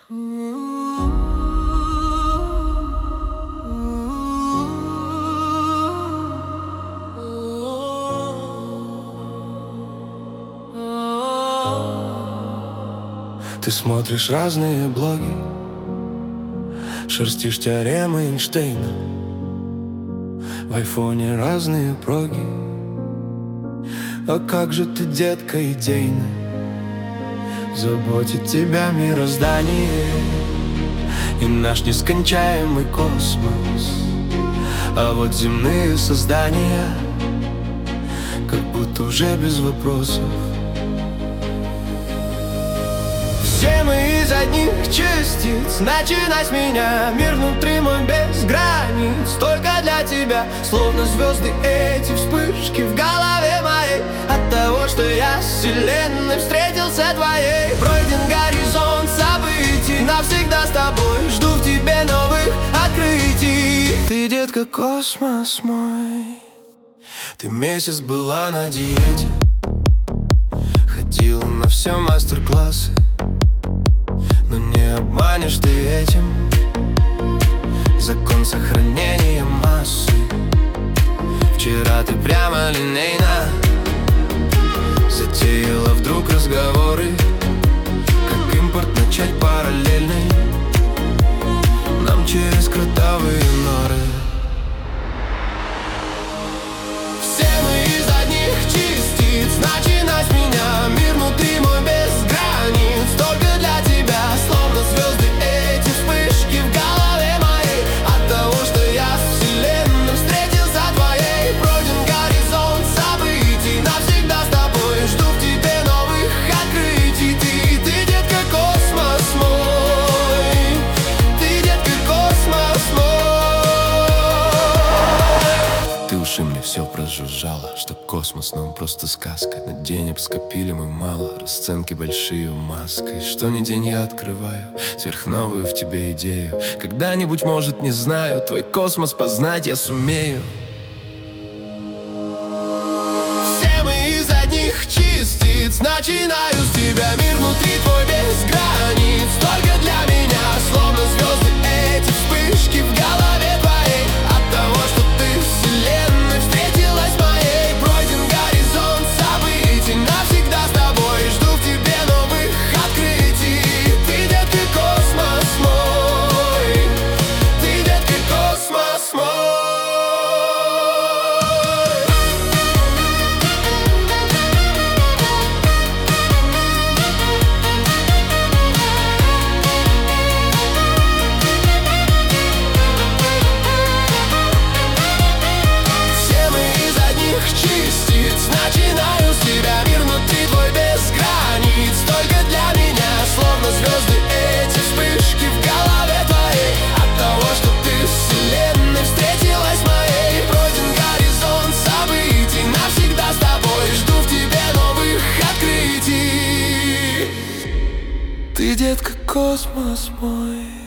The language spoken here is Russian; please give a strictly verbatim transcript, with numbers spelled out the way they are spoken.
Ты смотришь разные блоги, шерстишь теоремы Эйнштейна, в айфоне разные проги. А как же ты, детка, идейна? Заботит тебя мироздание и наш нескончаемый космос. А вот земные создания как будто уже без вопросов. Все мы из одних частиц, начинай с меня. Мир внутри мой без границ, только для тебя. Словно звезды эти вспышки в голове моей, от того, что я с вселенной встретился твоей. Пройден горизонт событий, навсегда с тобой. Жду в тебе новых открытий. Ты, детка, космос мой. Ты месяц была на диете, ходила на все мастер-классы, но не обманешь ты этим закон сохранения массы. Вчера ты прямо линейно затеяла вдруг разговоры, как импорт начать параллельный нам через кротовые норы. Все мы из одних частиц, начинай с меня. Мир внутри мой без границ, только для тебя. Словно звезды эти вспышки в голове моей, от того, что я с вселенной встретился твоей. Пройден горизонт событий, навсегда с тобой. Жду в тебе новых открытий. Ты, ты, детка, космос мой. Ты, детка, космос мой. Ты уши мне все прожужжала, что космос нам просто сказка. На денег скопили мы мало, расценки большие маской. Что ни день я открываю сверхновую в тебе идею. Когда-нибудь, может, не знаю, твой космос познать я сумею. Все мы из одних частиц, начинаю с тебя. Мир внутри твой без границ, только для меня. Словно звезды эти вспышки в голове твоей, от того, что ты вселенной встретилась моей. Пройден горизонт событий, навсегда с тобой. Жду в тебе новых открытий. Ты, детка, космос мой. Ты, детка, космос мой. Все мы из одних частиц, начинаю с тебя. Мир внутри твой без границ, только для меня. Словно звезды эти вспышки в голове твоей, от того, что ты с вселенной встретилась моей. Пройден горизонт событий, навсегда с тобой. Жду в тебе новых открытий. Ты, детка, космос мой.